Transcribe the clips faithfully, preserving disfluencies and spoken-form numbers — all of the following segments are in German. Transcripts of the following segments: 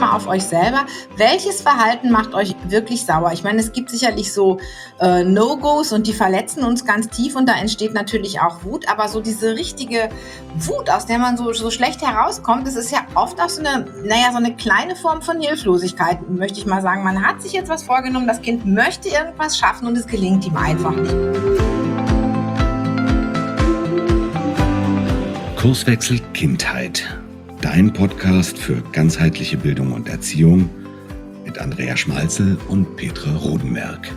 mal auf euch selber. Welches Verhalten macht euch wirklich sauer? Ich meine, es gibt sicherlich so äh, No-Gos und die verletzen uns ganz tief und da entsteht natürlich auch Wut. Aber so diese richtige Wut, aus der man so, so schlecht herauskommt, das ist ja oft auch so eine, naja, so eine kleine Form von Hilflosigkeit, möchte ich mal sagen. Man hat sich jetzt was vorgenommen, das Kind möchte irgendwas schaffen und es gelingt ihm einfach nicht. Kurswechsel Kindheit. Dein Podcast für ganzheitliche Bildung und Erziehung mit Andrea Schmalzel und Petra Rodenberg.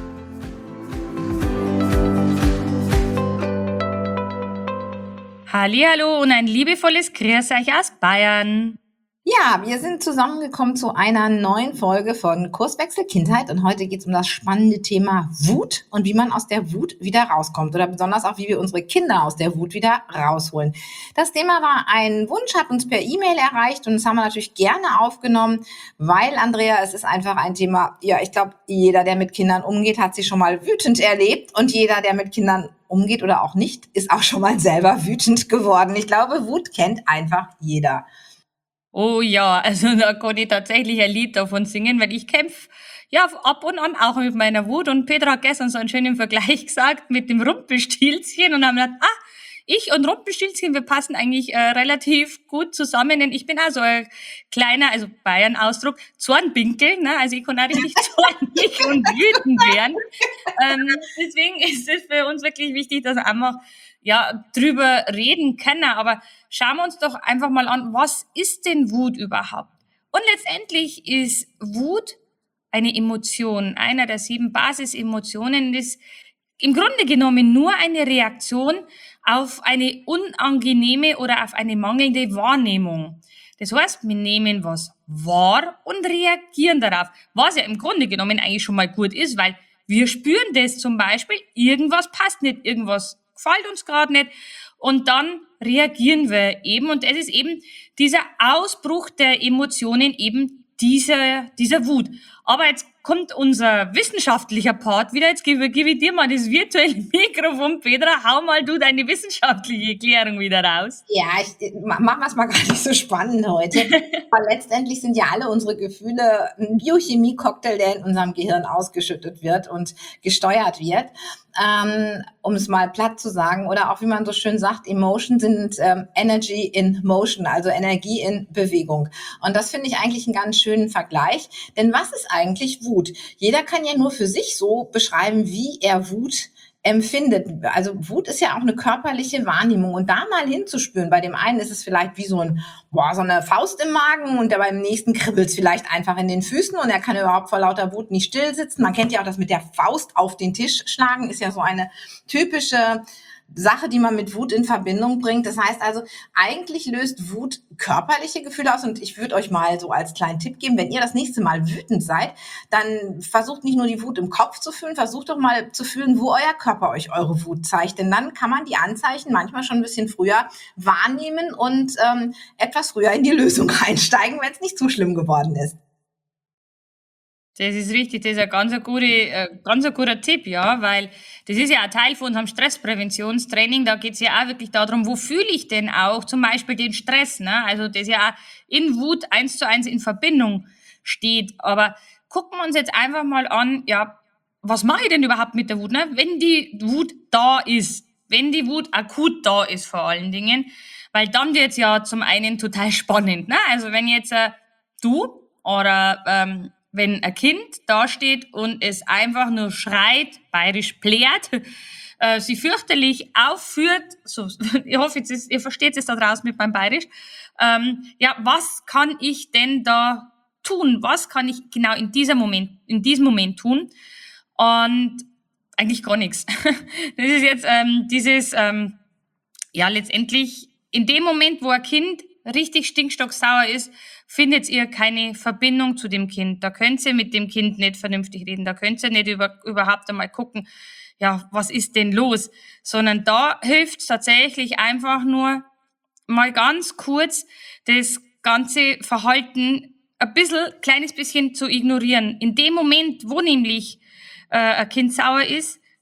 Hallihallo und ein liebevolles Grüß euch aus Bayern. Ja, wir sind zusammengekommen zu einer neuen Folge von Kurswechsel Kindheit und heute geht es um das spannende Thema Wut und wie man aus der Wut wieder rauskommt oder besonders auch, wie wir unsere Kinder aus der Wut wieder rausholen. Das Thema war ein Wunsch, hat uns per E-Mail erreicht und das haben wir natürlich gerne aufgenommen, weil, Andrea, es ist einfach ein Thema, ja, ich glaube, jeder, der mit Kindern umgeht, hat sie schon mal wütend erlebt und jeder, der mit Kindern umgeht oder auch nicht, ist auch schon mal selber wütend geworden. Ich glaube, Wut kennt einfach jeder. Oh ja, also da kann ich tatsächlich ein Lied davon singen, weil ich kämpfe ja ab und an auch mit meiner Wut. Und Petra hat gestern so einen schönen Vergleich gesagt mit dem Rumpelstilzchen und haben gedacht, ah, ich und Rumpelstilzchen, wir passen eigentlich äh, relativ gut zusammen, denn ich bin auch so ein kleiner, also Bayern-Ausdruck, Zornbinkel, ne? Also ich kann auch richtig zornig und wütend werden. Ähm, deswegen ist es für uns wirklich wichtig, dass wir einfach ja drüber reden können. Aber schauen wir uns doch einfach mal an, was ist denn Wut überhaupt? Und letztendlich ist Wut eine Emotion, einer der sieben Basisemotionen, ist im Grunde genommen nur eine Reaktion auf eine unangenehme oder auf eine mangelnde Wahrnehmung. Das heißt, wir nehmen was wahr und reagieren darauf, was ja im Grunde genommen eigentlich schon mal gut ist, weil wir spüren das zum Beispiel, irgendwas passt nicht, irgendwas gefällt uns gerade nicht und dann reagieren wir eben und es ist eben dieser Ausbruch der Emotionen, eben dieser, dieser Wut. Aber jetzt kommt unser wissenschaftlicher Part wieder. Jetzt gebe, gebe ich dir mal das virtuelle Mikrofon, Petra. Hau mal du deine wissenschaftliche Erklärung wieder raus. Ja, ich, machen wir es mal gar nicht so spannend heute. Weil letztendlich sind ja alle unsere Gefühle ein Biochemie-Cocktail, der in unserem Gehirn ausgeschüttet wird und gesteuert wird. Ähm, um es mal platt zu sagen, oder auch wie man so schön sagt, Emotion sind ähm, Energy in Motion, also Energie in Bewegung. Und das finde ich eigentlich einen ganz schönen Vergleich. Denn was ist eigentlich Wut? Jeder kann ja nur für sich so beschreiben, wie er Wut empfindet. Also Wut ist ja auch eine körperliche Wahrnehmung und da mal hinzuspüren. Bei dem einen ist es vielleicht wie so ein, boah, so eine Faust im Magen und der beim nächsten kribbelt es vielleicht einfach in den Füßen und er kann überhaupt vor lauter Wut nicht still sitzen. Man kennt ja auch das mit der Faust auf den Tisch schlagen, ist ja so eine typische Sache, die man mit Wut in Verbindung bringt. Das heißt also, eigentlich löst Wut körperliche Gefühle aus und ich würde euch mal so als kleinen Tipp geben, wenn ihr das nächste Mal wütend seid, dann versucht nicht nur die Wut im Kopf zu fühlen, versucht doch mal zu fühlen, wo euer Körper euch eure Wut zeigt, denn dann kann man die Anzeichen manchmal schon ein bisschen früher wahrnehmen und ähm, etwas früher in die Lösung einsteigen, wenn es nicht zu schlimm geworden ist. Das ist richtig, das ist ein ganz ein guter, äh, ganz ein guter Tipp, ja, weil das ist ja ein Teil von unserem Stresspräventionstraining, da geht's ja auch wirklich darum, wo fühle ich denn auch zum Beispiel den Stress, ne? Also das ja auch in Wut eins zu eins in Verbindung steht. Aber gucken wir uns jetzt einfach mal an, ja, was mache ich denn überhaupt mit der Wut, ne? Wenn die Wut da ist, wenn die Wut akut da ist vor allen Dingen, weil dann wird's ja zum einen total spannend, ne? Also wenn jetzt äh, du oder ähm, wenn ein Kind dasteht und es einfach nur schreit, bayerisch plärt, äh, sie fürchterlich aufführt, so, ich hoffe, jetzt ist, ihr versteht es da draußen mit meinem Bayerisch, ähm, ja, was kann ich denn da tun? Was kann ich genau in dieser Moment, in diesem Moment tun? Und eigentlich gar nichts. Das ist jetzt ähm, dieses, ähm, ja, letztendlich in dem Moment, wo ein Kind richtig stinkstocksauer ist, findet ihr keine Verbindung zu dem Kind. Da könnt ihr mit dem Kind nicht vernünftig reden. Da könnt ihr nicht über, überhaupt einmal gucken, ja, was ist denn los? Sondern da hilft es tatsächlich einfach nur mal ganz kurz das ganze Verhalten ein bisschen, kleines bisschen zu ignorieren. In dem Moment, wo nämlich äh, ein Kind sauer ist,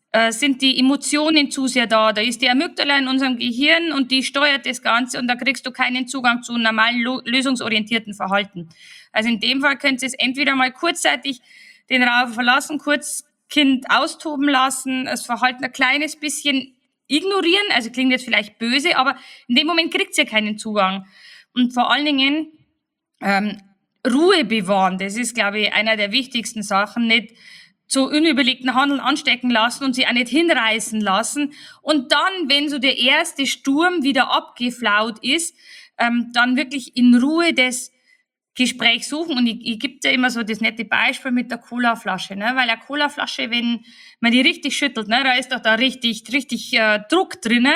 äh, sind die Emotionen zu sehr da. Da ist die Amygdala in unserem Gehirn und die steuert das Ganze und da kriegst du keinen Zugang zu normalen lo- lösungsorientierten Verhalten. Also in dem Fall könnt ihr es entweder mal kurzzeitig den Raum verlassen, kurz Kind austoben lassen, das Verhalten ein kleines bisschen ignorieren, also klingt jetzt vielleicht böse, aber in dem Moment kriegt ihr keinen Zugang. Und vor allen Dingen ähm, Ruhe bewahren, das ist, glaube ich, einer der wichtigsten Sachen, nicht zu unüberlegten Handeln anstecken lassen und sie auch nicht hinreißen lassen. Und dann, wenn so der erste Sturm wieder abgeflaut ist, ähm, dann wirklich in Ruhe das Gespräch suchen. Und ich, ich gebe dir immer so das nette Beispiel mit der Colaflasche, ne? Weil eine Colaflasche, wenn man die richtig schüttelt, ne, da ist doch da richtig, richtig äh, Druck drinnen.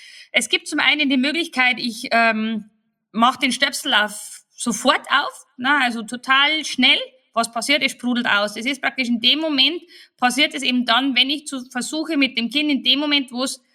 Es gibt zum einen die Möglichkeit, ich ähm, mache den Stöpsel auf, sofort auf, ne? Also total schnell. Was passiert? Es sprudelt aus. Das ist praktisch in dem Moment, passiert es eben dann, wenn ich zu, versuche mit dem Kind in dem Moment, wo es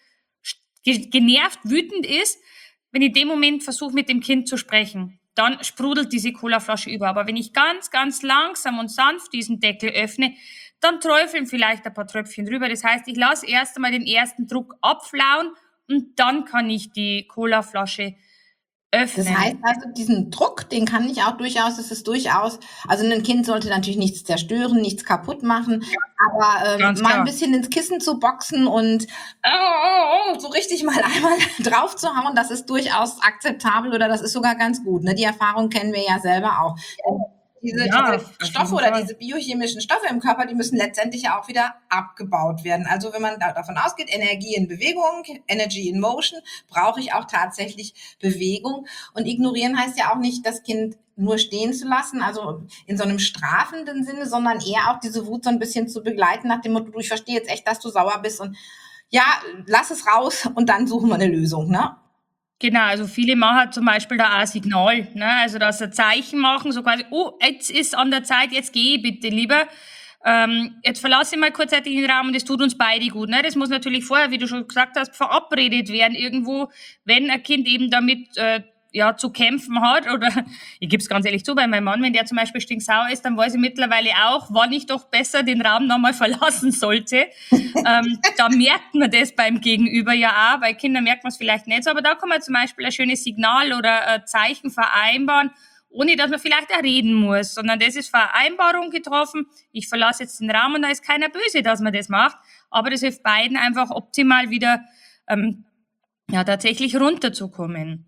genervt, wütend ist, wenn ich in dem Moment versuche, mit dem Kind zu sprechen, dann sprudelt diese Colaflasche über. Aber wenn ich ganz, ganz langsam und sanft diesen Deckel öffne, dann träufeln vielleicht ein paar Tröpfchen drüber. Das heißt, ich lasse erst einmal den ersten Druck abflauen und dann kann ich die Colaflasche öffnen. Das heißt also, diesen Druck, den kann ich auch durchaus, das ist durchaus, also ein Kind sollte natürlich nichts zerstören, nichts kaputt machen, aber ähm, Ganz mal klar. ein bisschen ins Kissen zu boxen und oh, oh, oh, so richtig mal einmal drauf zu hauen, das ist durchaus akzeptabel oder das ist sogar ganz gut. Ne? Die Erfahrung kennen wir ja selber auch. Diese, Ja, diese auf Stoffe jeden oder Fall. diese biochemischen Stoffe im Körper, die müssen letztendlich ja auch wieder abgebaut werden. Also wenn man da davon ausgeht, Energie in Bewegung, Energy in Motion, brauche ich auch tatsächlich Bewegung. Und ignorieren heißt ja auch nicht, das Kind nur stehen zu lassen, also in so einem strafenden Sinne, sondern eher auch diese Wut so ein bisschen zu begleiten, nach dem Motto, du, ich verstehe jetzt echt, dass du sauer bist und ja, lass es raus und dann suchen wir eine Lösung, ne? Genau, also viele machen zum Beispiel da auch ein Signal, ne? Also dass sie ein Zeichen machen, so quasi, oh, jetzt ist an der Zeit, jetzt gehe bitte lieber. Ähm, jetzt verlasse ich mal kurzzeitig den Raum und das tut uns beide gut. Ne? Das muss natürlich vorher, wie du schon gesagt hast, verabredet werden irgendwo, wenn ein Kind eben damit äh, ja zu kämpfen hat. Oder ich gebe es ganz ehrlich zu, bei meinem Mann, wenn der zum Beispiel stinksauer ist, dann weiß ich mittlerweile auch, wann ich doch besser den Raum nochmal verlassen sollte. ähm, da merkt man das beim Gegenüber ja auch. Bei Kindern merkt man es vielleicht nicht so, aber da kann man zum Beispiel ein schönes Signal oder ein Zeichen vereinbaren, ohne dass man vielleicht auch reden muss, sondern das ist Vereinbarung getroffen. Ich verlasse jetzt den Raum und da ist keiner böse, dass man das macht, aber das hilft beiden einfach optimal wieder ähm, ja tatsächlich runterzukommen.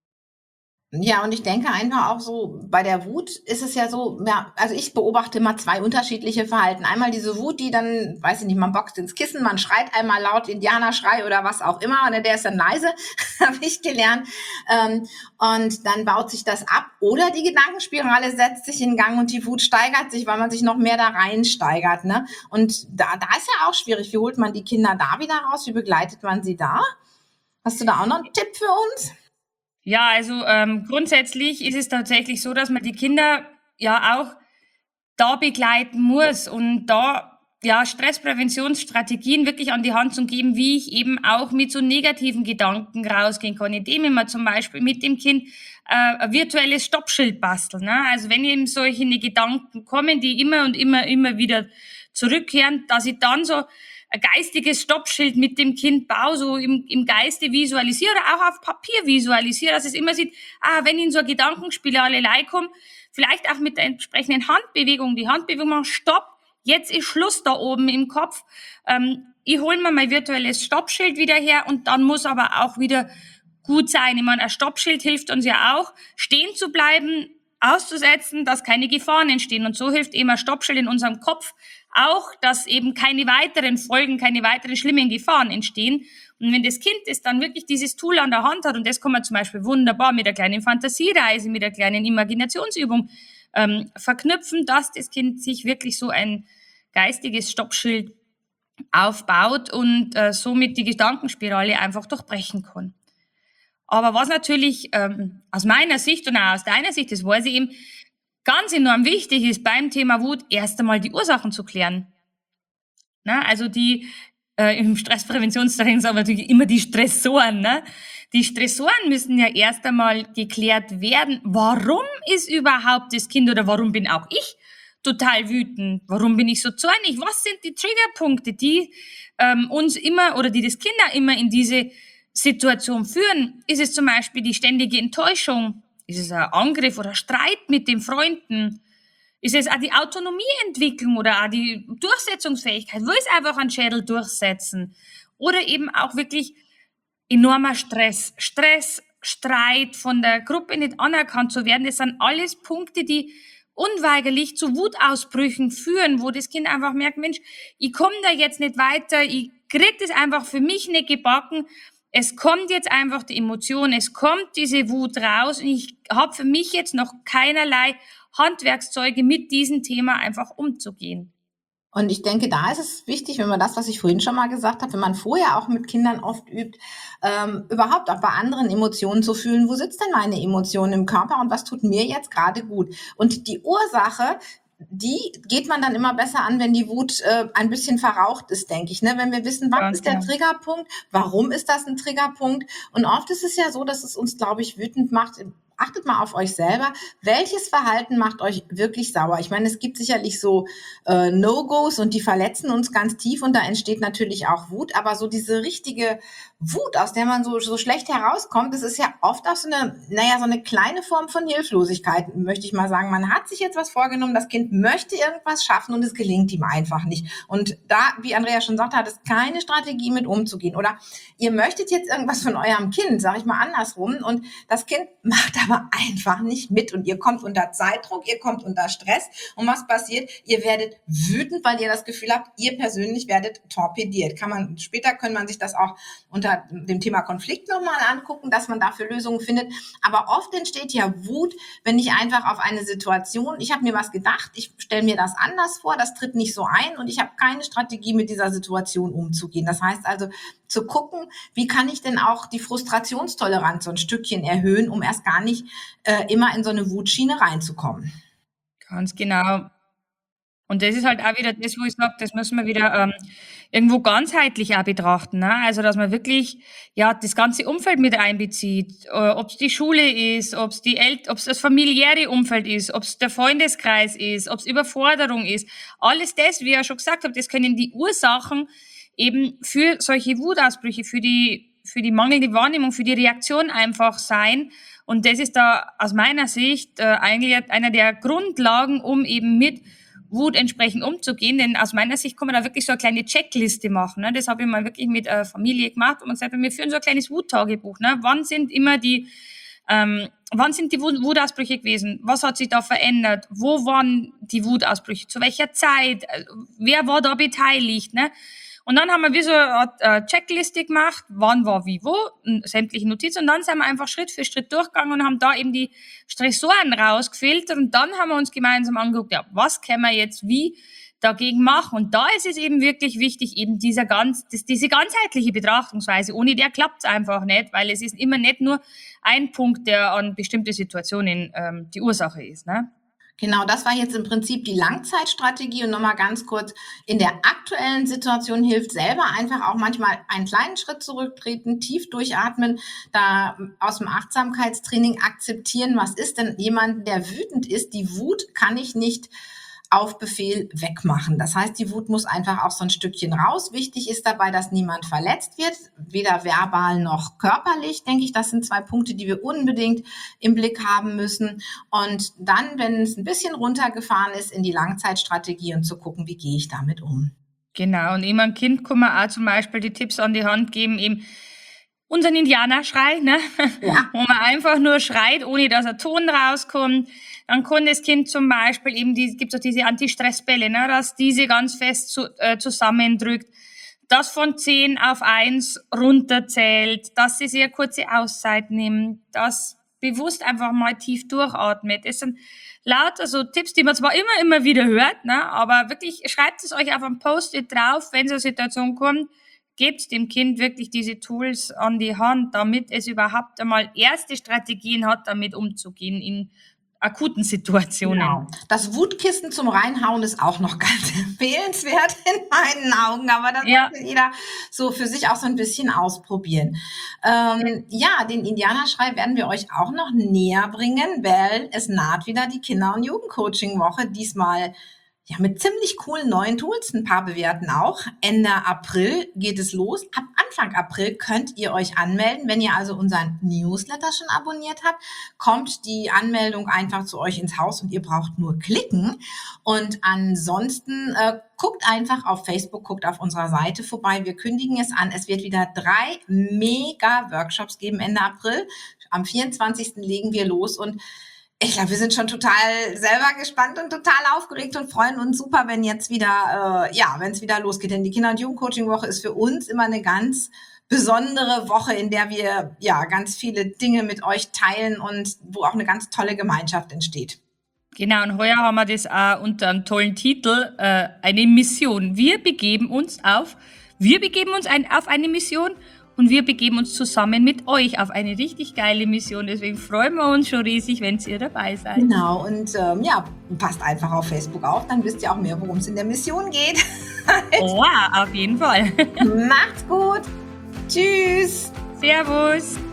Ja, und ich denke einfach auch so, bei der Wut ist es ja so, ja, also ich beobachte immer zwei unterschiedliche Verhalten. Einmal diese Wut, die dann, weiß ich nicht, man boxt ins Kissen, man schreit einmal laut Indianerschrei oder was auch immer, und der ist dann leise, habe ich gelernt. Ähm, und dann baut sich das ab. Oder die Gedankenspirale setzt sich in Gang und die Wut steigert sich, weil man sich noch mehr da reinsteigert. Ne? Und da, da ist ja auch schwierig. Wie holt man die Kinder da wieder raus? Wie begleitet man sie da? Hast du da auch noch einen Tipp für uns? Ja, also ähm, grundsätzlich ist es tatsächlich so, dass man die Kinder ja auch da begleiten muss und da ja Stresspräventionsstrategien wirklich an die Hand zu geben, wie ich eben auch mit so negativen Gedanken rausgehen kann, indem ich mir zum Beispiel mit dem Kind äh, ein virtuelles Stoppschild bastel. Ne? Also wenn eben solche Gedanken kommen, die immer und immer, immer wieder zurückkehren, dass ich dann so ein geistiges Stoppschild mit dem Kind baue, so im, im Geiste visualisiere, auch auf Papier visualisiere, dass es immer sieht, ah, wenn in so eine Gedankenspirale kommt, vielleicht auch mit der entsprechenden Handbewegung, die Handbewegung machen, stopp, jetzt ist Schluss da oben im Kopf, ähm, ich hole mir mein virtuelles Stoppschild wieder her und dann muss aber auch wieder gut sein. Ich meine, ein Stoppschild hilft uns ja auch, stehen zu bleiben, auszusetzen, dass keine Gefahren entstehen. Und so hilft eben ein Stoppschild in unserem Kopf auch, dass eben keine weiteren Folgen, keine weiteren schlimmen Gefahren entstehen. Und wenn das Kind es dann wirklich dieses Tool an der Hand hat, und das kann man zum Beispiel wunderbar mit einer kleinen Fantasiereise, mit einer kleinen Imaginationsübung ähm, verknüpfen, dass das Kind sich wirklich so ein geistiges Stoppschild aufbaut und äh, somit die Gedankenspirale einfach durchbrechen kann. Aber was natürlich ähm, aus meiner Sicht und auch aus deiner Sicht, das weiß ich eben, ganz enorm wichtig ist beim Thema Wut, erst einmal die Ursachen zu klären. Na, also die, äh, im Stresspräventionstraining sagen wir natürlich immer die Stressoren. Ne? Die Stressoren müssen ja erst einmal geklärt werden. Warum ist überhaupt das Kind oder warum bin auch ich total wütend? Warum bin ich so zornig? Was sind die Triggerpunkte, die ähm, uns immer oder die das Kinder immer in diese Situation führen? Ist es zum Beispiel die ständige Enttäuschung? Ist es ein Angriff oder Streit mit den Freunden? Ist es auch die Autonomieentwicklung oder auch die Durchsetzungsfähigkeit? Will es einfach einen Schädel durchsetzen? Oder eben auch wirklich enormer Stress. Stress, Streit, von der Gruppe nicht anerkannt zu werden, das sind alles Punkte, die unweigerlich zu Wutausbrüchen führen, wo das Kind einfach merkt, Mensch, ich komme da jetzt nicht weiter, ich krieg das einfach für mich nicht gebacken. Es kommt jetzt einfach die Emotion, es kommt diese Wut raus und ich habe für mich jetzt noch keinerlei Handwerkszeuge, mit diesem Thema einfach umzugehen. Und ich denke, da ist es wichtig, wenn man das, was ich vorhin schon mal gesagt habe, wenn man vorher auch mit Kindern oft übt, ähm, überhaupt auch bei anderen Emotionen zu fühlen, wo sitzt denn meine Emotion im Körper und was tut mir jetzt gerade gut? Und die Ursache, die geht man dann immer besser an, wenn die Wut äh, ein bisschen verraucht ist, denke ich. Ne? Wenn wir wissen, was Ganz ist der genau. Triggerpunkt, warum ist das ein Triggerpunkt? Und oft ist es ja so, dass es uns, glaube ich, wütend macht. Achtet mal auf euch selber. Welches Verhalten macht euch wirklich sauer? Ich meine, es gibt sicherlich so äh, No-Gos und die verletzen uns ganz tief und da entsteht natürlich auch Wut. Aber so diese richtige Wut, aus der man so, so schlecht herauskommt, das ist ja oft auch so eine, naja, so eine kleine Form von Hilflosigkeit, möchte ich mal sagen. Man hat sich jetzt was vorgenommen, das Kind möchte irgendwas schaffen und es gelingt ihm einfach nicht. Und da, wie Andrea schon sagte, hat es keine Strategie mit umzugehen. Oder ihr möchtet jetzt irgendwas von eurem Kind, sage ich mal andersrum, und das Kind macht aber einfach nicht mit und ihr kommt unter Zeitdruck, ihr kommt unter Stress und was passiert? Ihr werdet wütend, weil ihr das Gefühl habt, ihr persönlich werdet torpediert. Kann man, später kann man sich das auch unter dem Thema Konflikt nochmal angucken, dass man dafür Lösungen findet. Aber oft entsteht ja Wut, wenn ich einfach auf eine Situation, ich habe mir was gedacht, ich stelle mir das anders vor, das tritt nicht so ein und ich habe keine Strategie, mit dieser Situation umzugehen. Das heißt also, zu gucken, wie kann ich denn auch die Frustrationstoleranz so ein Stückchen erhöhen, um erst gar nicht äh, immer in so eine Wutschiene reinzukommen. Ganz genau. Und das ist halt auch wieder das, wo ich sage, das müssen wir wieder ähm, irgendwo ganzheitlich auch betrachten. Ne? Also, dass man wirklich ja das ganze Umfeld mit einbezieht. Äh, ob es die Schule ist, ob es die El- ob es das familiäre Umfeld ist, ob es der Freundeskreis ist, ob es Überforderung ist. Alles das, wie ich ja schon gesagt habe, das können die Ursachen eben für solche Wutausbrüche, für die, für die mangelnde Wahrnehmung, für die Reaktion einfach sein. Und das ist da aus meiner Sicht äh, eigentlich einer der Grundlagen, um eben mit Wut entsprechend umzugehen. Denn aus meiner Sicht kann man da wirklich so eine kleine Checkliste machen. Ne? Das habe ich mal wirklich mit äh, Familie gemacht und man gesagt, wir führen so ein kleines Wuttagebuch. Ne? Wann sind immer die, ähm, wann sind die Wut Wutausbrüche gewesen? Was hat sich da verändert? Wo waren die Wutausbrüche? Zu welcher Zeit? Wer war da beteiligt? Ne? Und dann haben wir wie so eine Checkliste gemacht, wann war wie wo, sämtliche Notizen. Und dann sind wir einfach Schritt für Schritt durchgegangen und haben da eben die Stressoren rausgefiltert. Und dann haben wir uns gemeinsam angeguckt, ja, was können wir jetzt wie dagegen machen? Und da ist es eben wirklich wichtig, eben dieser ganz, das, diese ganzheitliche Betrachtungsweise. Ohne der klappt es einfach nicht, weil es ist immer nicht nur ein Punkt, der an bestimmte Situationen ähm, die Ursache ist, ne? Genau, das war jetzt im Prinzip die Langzeitstrategie und nochmal ganz kurz, in der aktuellen Situation hilft selber einfach auch manchmal einen kleinen Schritt zurücktreten, tief durchatmen, da aus dem Achtsamkeitstraining akzeptieren, was ist denn jemand, der wütend ist, die Wut kann ich nicht auf Befehl wegmachen. Das heißt, die Wut muss einfach auch so ein Stückchen raus. Wichtig ist dabei, dass niemand verletzt wird, weder verbal noch körperlich, denke ich. Das sind zwei Punkte, die wir unbedingt im Blick haben müssen. Und dann, wenn es ein bisschen runtergefahren ist, in die Langzeitstrategie und zu gucken, wie gehe ich damit um. Genau, und eben ein Kind kann man auch zum Beispiel die Tipps an die Hand geben, eben unseren Indianerschrei, ne? Ja. Wo man einfach nur schreit, ohne dass ein Ton rauskommt. Dann kann das Kind zum Beispiel eben, die, gibt es auch diese Anti-Stress-Bälle, ne? Dass diese ganz fest zu, äh, zusammendrückt, das von zehn auf eins runterzählt, dass sie sich eine kurze Auszeit nimmt, dass bewusst einfach mal tief durchatmet. Das sind lauter so Tipps, die man zwar immer, immer wieder hört, ne? Aber wirklich schreibt es euch auf ein Post-it drauf, wenn so eine Situation kommt, gebt dem Kind wirklich diese Tools an die Hand, damit es überhaupt einmal erste Strategien hat, damit umzugehen, in akuten Situationen. Genau. Das Wutkissen zum Reinhauen ist auch noch ganz empfehlenswert in meinen Augen, aber das Ja. muss jeder so für sich auch so ein bisschen ausprobieren. Ähm, ja, den Indianerschrei werden wir euch auch noch näher bringen, weil es naht wieder die Kinder- und Jugendcoaching-Woche, diesmal ja mit ziemlich coolen neuen Tools, ein paar bewährten auch. Ende April geht es los. Ab Anfang April könnt ihr euch anmelden. Wenn ihr also unseren Newsletter schon abonniert habt, kommt die Anmeldung einfach zu euch ins Haus und ihr braucht nur klicken. Und ansonsten äh, guckt einfach auf Facebook, guckt auf unserer Seite vorbei. Wir kündigen es an. Es wird wieder drei Mega-Workshops geben Ende April. Am vierundzwanzigsten legen wir los und ich glaube, wir sind schon total selber gespannt und total aufgeregt und freuen uns super, wenn jetzt wieder, äh, ja, wenn es wieder losgeht. Denn die Kinder- und Jugendcoaching-Woche ist für uns immer eine ganz besondere Woche, in der wir ja ganz viele Dinge mit euch teilen und wo auch eine ganz tolle Gemeinschaft entsteht. Genau, und heuer haben wir das auch unter einem tollen Titel, äh, eine Mission. Wir begeben uns auf, wir begeben uns ein, auf eine Mission und wir begeben uns zusammen mit euch auf eine richtig geile Mission. Deswegen freuen wir uns schon riesig, wenn ihr dabei seid. Genau, und ähm, ja, passt einfach auf Facebook auf, dann wisst ihr auch mehr, worum es in der Mission geht. Oh, auf jeden Fall. Macht's gut. Tschüss. Servus.